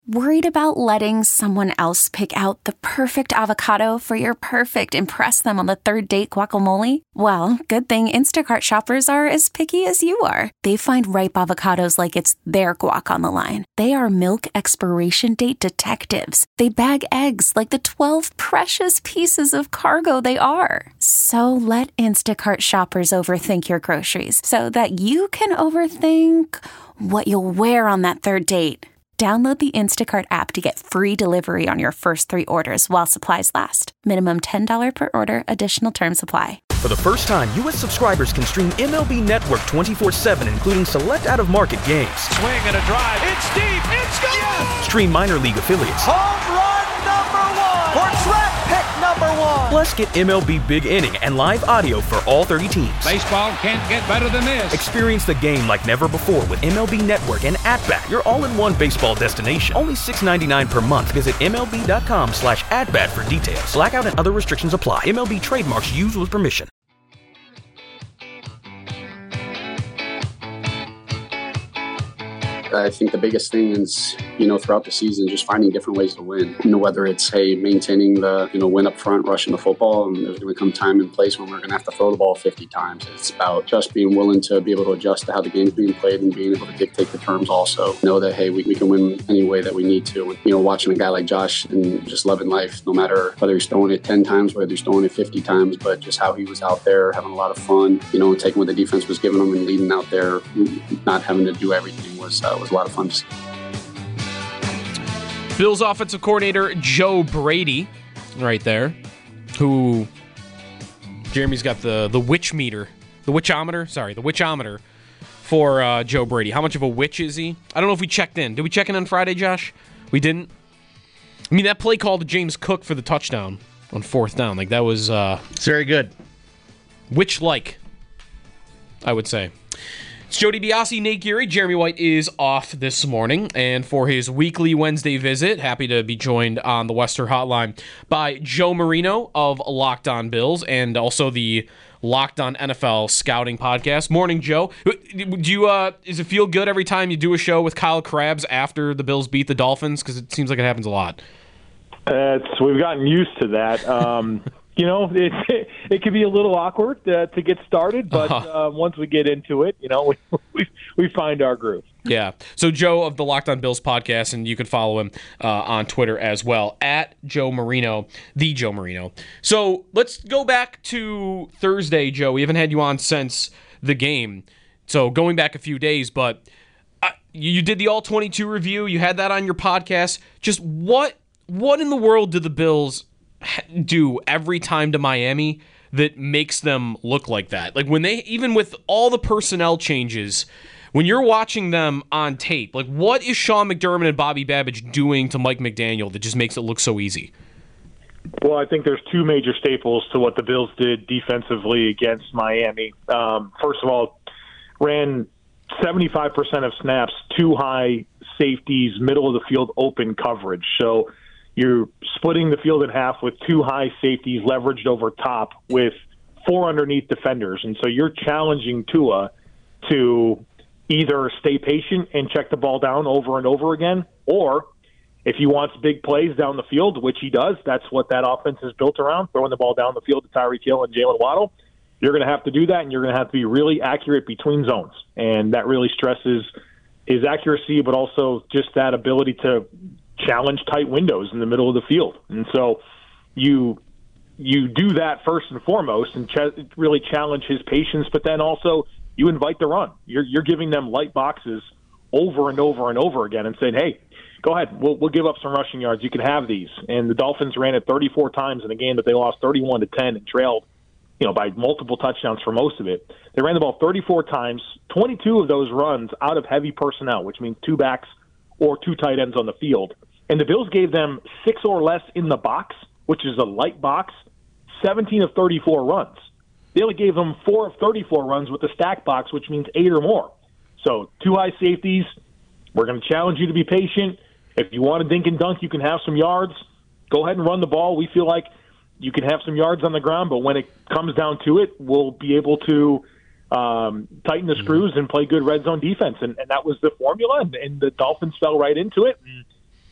Worried about letting someone else pick out the perfect avocado for your perfect impress them on the third date guacamole? Well, good thing Instacart shoppers are as picky as you are. They find ripe avocados like it's their guac on the line. They are milk expiration date detectives. They bag eggs like the 12 precious pieces of cargo they are. So let Instacart shoppers overthink your groceries so that you can overthink what you'll wear on that third date. Download the Instacart app to get free delivery on your first 3 orders while supplies last. Minimum $10 per order. Additional terms apply. For the first time, U.S. subscribers can stream MLB Network 24/7, including select out-of-market games. Swing and a drive. It's deep. It's gone. Yes. Stream minor league affiliates. Home run number 1. Or draft pick number 1. Plus, get MLB Big Inning and live audio for all 30 teams. Baseball can't get better than this. Experience the game like never before with MLB Network and At-Bat, your all-in-one baseball destination. Only $6.99 per month. Visit MLB.com/at-bat for details. Blackout and other restrictions apply. MLB trademarks used with permission. I think the biggest thing is, throughout the season, just finding different ways to win. Whether it's, maintaining the, win up front, rushing the football, and there's going to come time and place when we're going to have to throw the ball 50 times. It's about just being willing to be able to adjust to how the game's being played and being able to dictate the terms also. Know that, hey, we can win any way that we need to. Watching a guy like Josh and just loving life, no matter whether he's throwing it 10 times, whether he's throwing it 50 times, but just how he was out there having a lot of fun, taking what the defense was giving him and leading out there, not having to do everything was a lot of fun to see. Bills offensive coordinator Joe Brady, right there, who Jeremy's got the witchometer for Joe Brady. How much of a witch is he? I don't know if we checked in. Did we check in on Friday, Josh? We didn't. I mean, that play call to James Cook for the touchdown on 4th down, that was it's very good. Witch-like, I would say. It's Joe DiBiase, Nate Geary. Jeremy White is off this morning, and for his weekly Wednesday visit, happy to be joined on the Western Hotline by Joe Marino of Locked On Bills and also the Locked On NFL Scouting Podcast. Morning, Joe. Does it feel good every time you do a show with Kyle Krabs after the Bills beat the Dolphins? Because it seems like it happens a lot. We've gotten used to that. It can be a little awkward to get started, but once we get into it, we find our groove. Yeah. So Joe of the Locked On Bills podcast, and you can follow him on Twitter as well, at Joe Marino, the Joe Marino. So let's go back to Thursday, Joe. We haven't had you on since the game. So going back a few days, but you did the All-22 review. You had that on your podcast. Just what in the world did the Bills do every time to Miami that makes them look like that? Like when they, even with all the personnel changes, when you're watching them on tape, like what is Sean McDermott and Bobby Babbage doing to Mike McDaniel that just makes it look so easy? Well, I think there's 2 major staples to what the Bills did defensively against Miami. First of all, ran 75% of snaps, 2 high safeties, middle of the field open coverage. So you're splitting the field in half with 2 high safeties leveraged over top with 4 underneath defenders. And so you're challenging Tua to either stay patient and check the ball down over and over again, or if he wants big plays down the field, which he does, that's what that offense is built around, throwing the ball down the field to Tyreek Hill and Jalen Waddle. You're going to have to do that, and you're going to have to be really accurate between zones. And that really stresses his accuracy, but also just that ability to challenge tight windows in the middle of the field. And so you do that first and foremost and really challenge his patience, but then also you invite the run. You're giving them light boxes over and over and over again and saying, hey, go ahead, we'll give up some rushing yards. You can have these. And the Dolphins ran it 34 times in a game that they lost 31-10 and trailed by multiple touchdowns for most of it. They ran the ball 34 times, 22 of those runs out of heavy personnel, which means 2 backs or 2 tight ends on the field. And the Bills gave them 6 or less in the box, which is a light box, 17 of 34 runs. They only gave them 4 of 34 runs with the stack box, which means 8 or more. So 2 high safeties. We're going to challenge you to be patient. If you want to dink and dunk, you can have some yards. Go ahead and run the ball. We feel like you can have some yards on the ground, but when it comes down to it, we'll be able to tighten the screws and play good red zone defense. And that was the formula, and the Dolphins fell right into it. And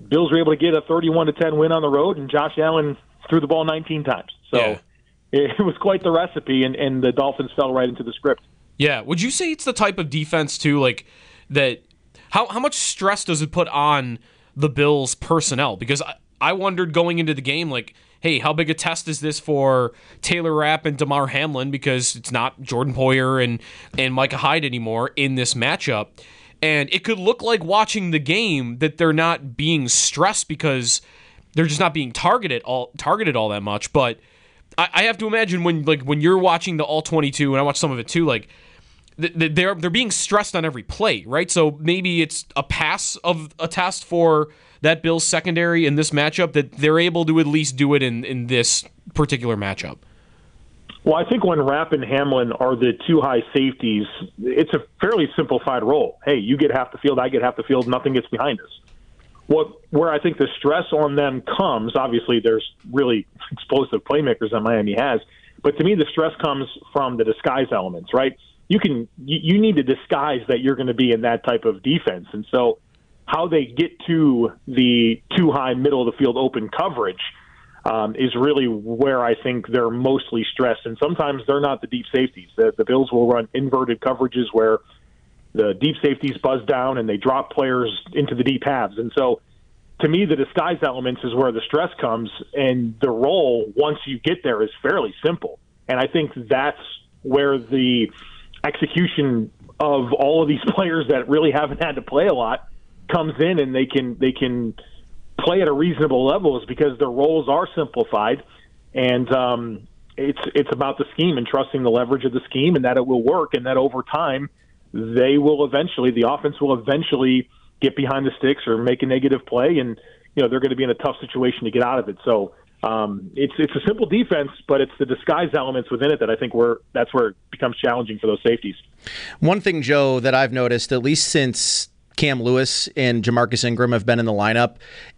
Bills were able to get a 31-10 win on the road, and Josh Allen threw the ball 19 times. So it was quite the recipe, and the Dolphins fell right into the script. Yeah. Would you say it's the type of defense, too, like that? How much stress does it put on the Bills' personnel? Because I wondered going into the game, like, hey, how big a test is this for Taylor Rapp and Damar Hamlin, because it's not Jordan Poyer and Micah Hyde anymore in this matchup. And it could look like watching the game that they're not being stressed because they're just not being targeted all that much. But I have to imagine when you're watching the All 22, and I watch some of it too, like they're being stressed on every play, right? So maybe it's a pass of a test for that Bills secondary in this matchup that they're able to at least do it in this particular matchup. Well, I think when Rapp and Hamlin are the two high safeties, it's a fairly simplified role. Hey, you get half the field, I get half the field, nothing gets behind us. Where I think the stress on them comes, obviously there's really explosive playmakers that Miami has, but to me the stress comes from the disguise elements, right? You need to disguise that you're going to be in that type of defense. And so how they get to the too high middle of the field open coverage is really where I think they're mostly stressed. And sometimes they're not the deep safeties. The Bills will run inverted coverages where the deep safeties buzz down and they drop players into the deep halves. And so to me, the disguise elements is where the stress comes, and the role, once you get there, is fairly simple. And I think that's where the execution of all of these players that really haven't had to play a lot comes in, and they can play at a reasonable level, is because their roles are simplified, and it's about the scheme and trusting the leverage of the scheme, and that it will work, and that over time the offense will eventually get behind the sticks or make a negative play, and they're going to be in a tough situation to get out of it. So it's a simple defense, but it's the disguise elements within it that I think that's where it becomes challenging for those safeties. One thing, Joe, that I've noticed, at least since Cam Lewis and Jamarcus Ingram have been in the lineup,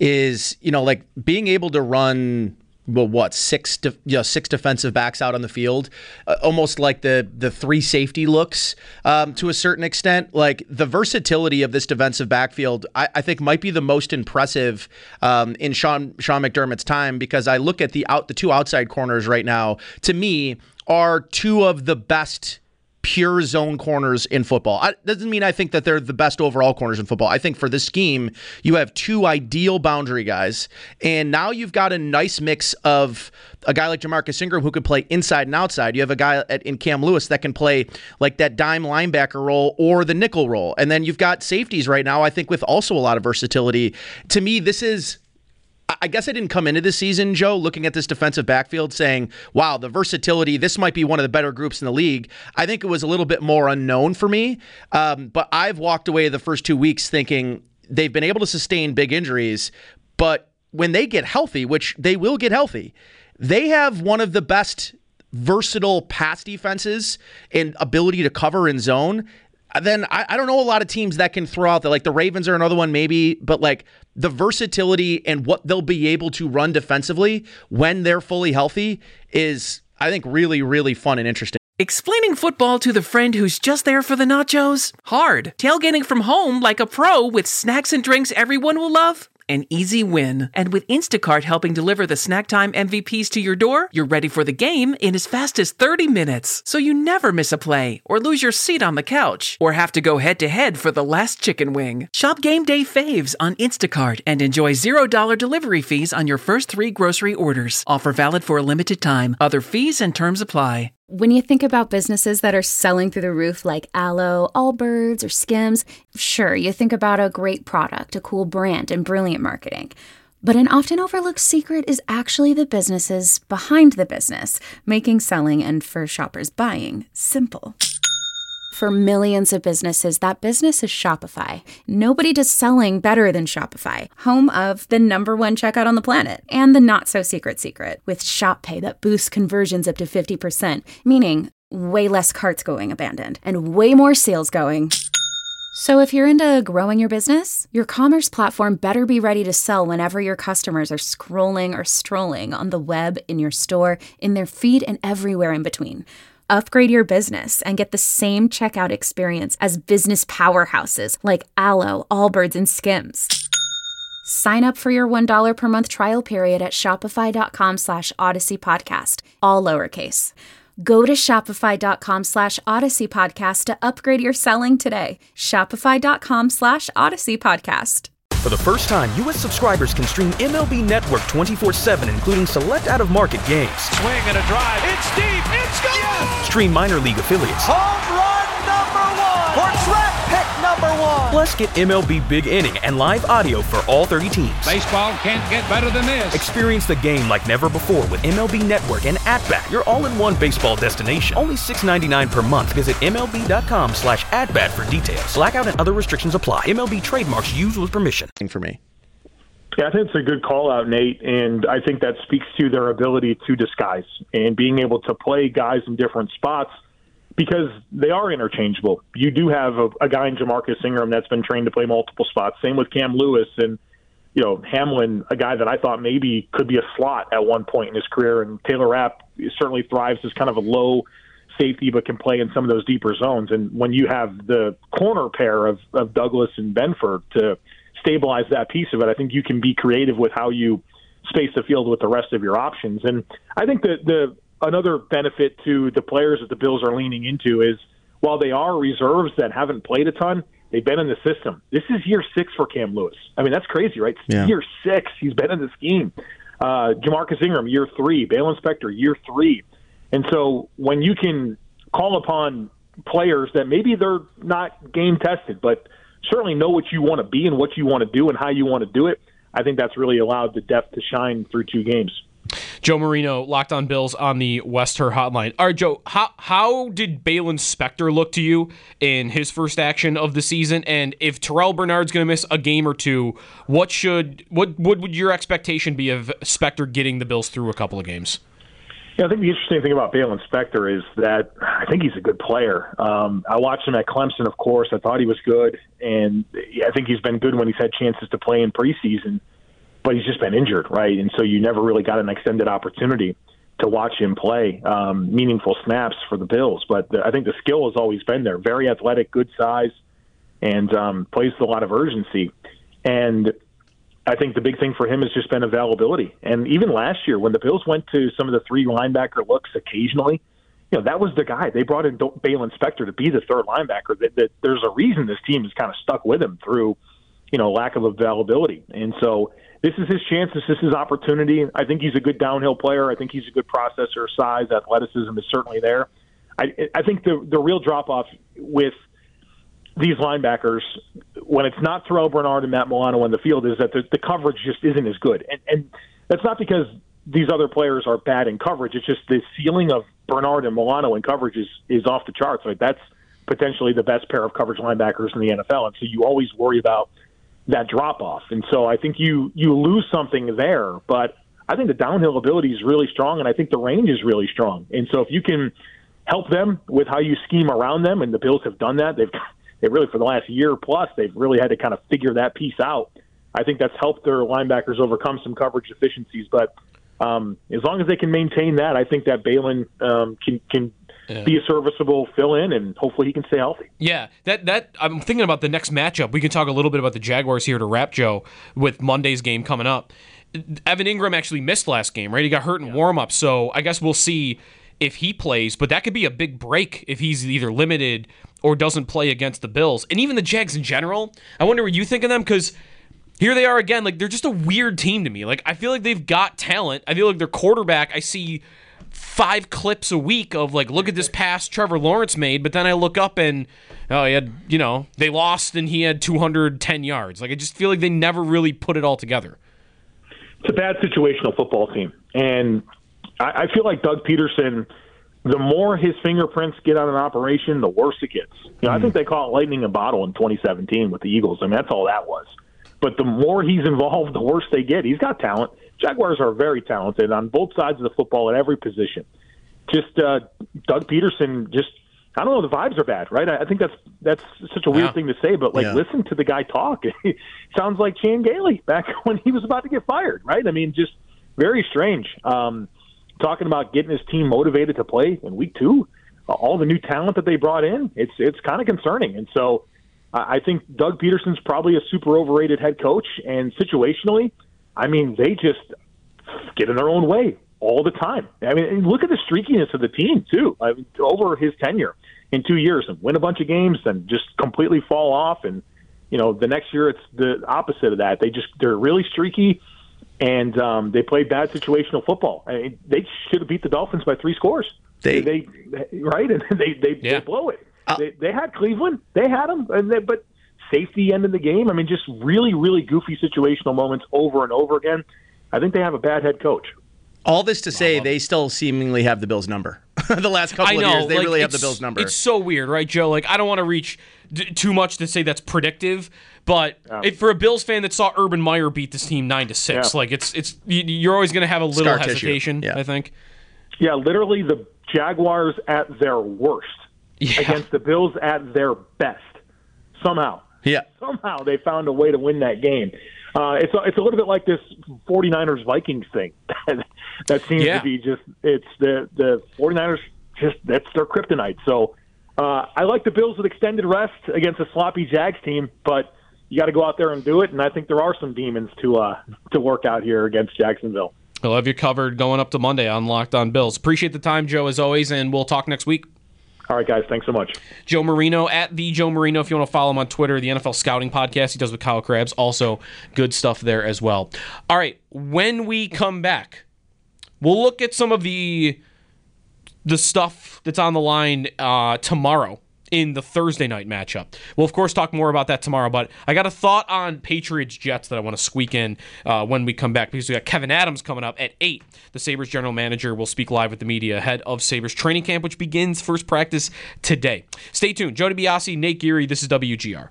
is like being able to run six defensive backs out on the field, almost like the three safety looks to a certain extent. Like the versatility of this defensive backfield, I think might be the most impressive in Sean McDermott's time, because I look at the two outside corners right now, to me, are two of the best pure zone corners in football. Doesn't mean I think that they're the best overall corners in football. I think for this scheme, you have two ideal boundary guys, and now you've got a nice mix of a guy like Jamarcus Ingram who could play inside and outside. You have a guy in Cam Lewis that can play like that dime linebacker role or the nickel role. And then you've got safeties right now, I think, with also a lot of versatility. To me, this is... I guess I didn't come into this season, Joe, looking at this defensive backfield saying, wow, the versatility, this might be one of the better groups in the league. I think it was a little bit more unknown for me. But I've walked away the first 2 weeks thinking they've been able to sustain big injuries. But when they get healthy, which they will get healthy, they have one of the best versatile pass defenses and ability to cover in zone. Then I don't know a lot of teams that can throw out that. Like the Ravens are another one maybe, but like the versatility and what they'll be able to run defensively when they're fully healthy is, I think, really, really fun and interesting. Explaining football to the friend who's just there for the nachos? Hard. Tailgating from home like a pro with snacks and drinks everyone will love? An easy win. And with Instacart helping deliver the snack time MVPs to your door, you're ready for the game in as fast as 30 minutes. So you never miss a play, or lose your seat on the couch, or have to go head-to-head for the last chicken wing. Shop Game Day Faves on Instacart and enjoy $0 delivery fees on your first 3 grocery orders. Offer valid for a limited time. Other fees and terms apply. When you think about businesses that are selling through the roof like Aloe, Allbirds, or Skims, sure, you think about a great product, a cool brand, and brilliant marketing. But an often overlooked secret is actually the businesses behind the business, making selling and for shoppers buying simple. For millions of businesses, that business is Shopify. Nobody does selling better than Shopify, home of the #1 checkout on the planet and the not-so-secret secret with Shop Pay that boosts conversions up to 50%, meaning way less carts going abandoned and way more sales going. So if you're into growing your business, your commerce platform better be ready to sell whenever your customers are scrolling or strolling on the web, in your store, in their feed, and everywhere in between. Upgrade your business and get the same checkout experience as business powerhouses like Aloe, Allbirds, and Skims. Sign up for your $1 per month trial period at shopify.com/Odyssey Podcast, all lowercase. Go to shopify.com/Odyssey Podcast to upgrade your selling today. Shopify.com/Odyssey Podcast. For the first time, U.S. subscribers can stream MLB Network 24/7, including select out-of-market games. Swing and a drive. It's deep. It's gone. Yes. Stream minor league affiliates. Home run number 1. Portrait pick number 1. Plus, get MLB Big Inning and live audio for all 30 teams. Baseball can't get better than this. Experience the game like never before with MLB Network and At-Bat, your all-in-one baseball destination. Only $6.99 per month. Visit MLB.com/AtBat for details. Blackout and other restrictions apply. MLB trademarks used with permission. For me. Yeah, I think it's a good call out, Nate, and I think that speaks to their ability to disguise and being able to play guys in different spots because they are interchangeable. You do have a guy in Jamarcus Ingram that's been trained to play multiple spots. Same with Cam Lewis and, Hamlin, a guy that I thought maybe could be a slot at one point in his career, and Taylor Rapp certainly thrives as kind of a low safety but can play in some of those deeper zones. And when you have the corner pair of Douglas and Benford to stabilize that piece of it, I think you can be creative with how you space the field with the rest of your options. And I think that another benefit to the players that the Bills are leaning into is while they are reserves that haven't played a ton, they've been in the system. This is year 6 for Cam Lewis. I mean, that's crazy, right? Yeah. Year 6, he's been in the scheme. Jamarcus Ingram, year 3. Balen Spector, year 3. And so when you can call upon players that maybe they're not game tested, but certainly know what you want to be and what you want to do and how you want to do it, I think that's really allowed the depth to shine through 2 games. Joe Marino, Locked On Bills on the Westher Hotline. All right, Joe, how did Balen Spector look to you in his first action of the season? And if Terrell Bernard's going to miss a game or two, what would your expectation be of Spector getting the Bills through a couple of games? Yeah, I think the interesting thing about Balen Spector is that I think he's a good player. I watched him at Clemson, of course. I thought he was good, and I think he's been good when he's had chances to play in preseason, but he's just been injured, right? And so you never really got an extended opportunity to watch him play meaningful snaps for the Bills. But I think the skill has always been there. Very athletic, good size, and plays with a lot of urgency. And I think the big thing for him has just been availability. And even last year, when the Bills went to some of the 3 linebacker looks occasionally, that was the guy. They brought in Balen Spector to be the 3rd linebacker. That there's a reason this team is kind of stuck with him through, lack of availability. And so this is his chance. This is his opportunity. I think he's a good downhill player. I think he's a good processor. Size, athleticism is certainly there. I think the real drop-off with these linebackers, when it's not Terrell Bernard and Matt Milano on the field, is that the coverage just isn't as good. And that's not because these other players are bad in coverage. It's just the ceiling of Bernard and Milano in coverage is off the charts. Right? That's potentially the best pair of coverage linebackers in the NFL. And so you always worry about that drop-off. And so I think you lose something there. But I think the downhill ability is really strong, and I think the range is really strong. And so if you can help them with how you scheme around them, and the Bills have done that, they've really, for the last year plus, they've really had to kind of figure that piece out. I think that's helped their linebackers overcome some coverage deficiencies. But as long as they can maintain that, I think that Balen can be a serviceable fill-in, and hopefully he can stay healthy. Yeah, that I'm thinking about the next matchup. We can talk a little bit about the Jaguars here to wrap, Joe, with Monday's game coming up. Evan Ingram actually missed last game, right? He got hurt in warm-up, so I guess we'll see if he plays, but that could be a big break if he's either limited or doesn't play against the Bills. And even the Jags in general, I wonder what you think of them, because here they are again. Like, they're just a weird team to me. Like, I feel like they've got talent. I feel like their quarterback, I see 5 clips a week of, like, look at this pass Trevor Lawrence made, but then I look up and, he had, they lost and he had 210 yards. Like, I just feel like they never really put it all together. It's a bad situational football team. And I feel like Doug Peterson, the more his fingerprints get on an operation, the worse it gets. I think they call it lightning in a bottle in 2017 with the Eagles. I mean, that's all that was. But the more he's involved, the worse they get. He's got talent. Jaguars are very talented on both sides of the football at every position. Just Doug Peterson, I don't know, the vibes are bad, right? I think that's such a weird thing to say, but listen to the guy talk. It sounds like Chan Gailey back when he was about to get fired, right? I mean, just very strange. Talking about getting his team motivated to play in week 2, all the new talent that they brought in, it's kind of concerning. And so I think Doug Peterson's probably a super overrated head coach, and situationally, I mean, they just get in their own way all the time. I mean, look at the streakiness of the team, too. I mean, over his tenure in 2 years, and win a bunch of games and just completely fall off. And, the next year it's the opposite of that. They're really streaky, and they play bad situational football. I mean, they should have beat the Dolphins by 3 scores. They right? And they blow it. They had Cleveland. They had them, but safety ended the game. I mean, just really, really goofy situational moments over and over again. I think they have a bad head coach. All this to say, they still seemingly have the Bills' number. The last couple of years, they really have the Bills' number. It's so weird, right, Joe? I don't want to reach too much to say that's predictive, but for a Bills fan that saw Urban Meyer beat this team 9-6, you're always going to have a little hesitation, I think. Yeah, literally the Jaguars at their worst against the Bills at their best. Somehow they found a way to win that game. It's a little bit like this 49ers-Vikings thing that seems to be just – it's the 49ers, that's their kryptonite. So I like the Bills with extended rest against a sloppy Jags team, but you got to go out there and do it, and I think there are some demons to work out here against Jacksonville. I'll have you covered going up to Monday on Locked On Bills. Appreciate the time, Joe, as always, and we'll talk next week. All right, guys. Thanks so much. Joe Marino at the Joe Marino. If you want to follow him on Twitter, the NFL Scouting Podcast he does with Kyle Krabs. Also, good stuff there as well. All right, when we come back, we'll look at some of the stuff that's on the line tomorrow in the Thursday night matchup. We'll, of course, talk more about that tomorrow, but I got a thought on Patriots-Jets that I want to squeak in when we come back, because we got Kevin Adams coming up at 8. The Sabres general manager will speak live with the media ahead of Sabres training camp, which begins first practice today. Stay tuned. Joe DiBiase, Nate Geary, this is WGR.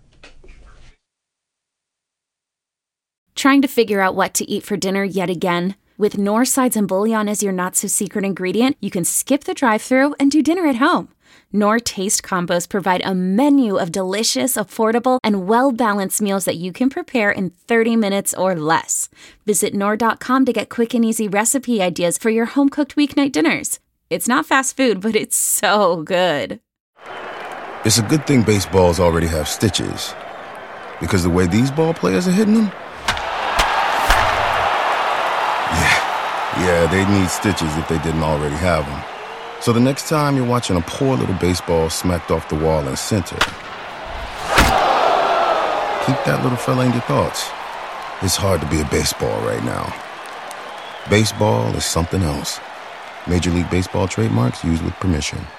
Trying to figure out what to eat for dinner yet again? With Knorr Sides and Bouillon as your not-so-secret ingredient, you can skip the drive-thru and do dinner at home. Knorr Taste Combos provide a menu of delicious, affordable, and well-balanced meals that you can prepare in 30 minutes or less. Visit Knorr.com to get quick and easy recipe ideas for your home-cooked weeknight dinners. It's not fast food, but it's so good. It's a good thing baseballs already have stitches, because the way these ball players are hitting them, yeah, they need stitches if they didn't already have them. So the next time you're watching a poor little baseball smacked off the wall in center, keep that little fella in your thoughts. It's hard to be a baseball right now. Baseball is something else. Major League Baseball trademarks used with permission.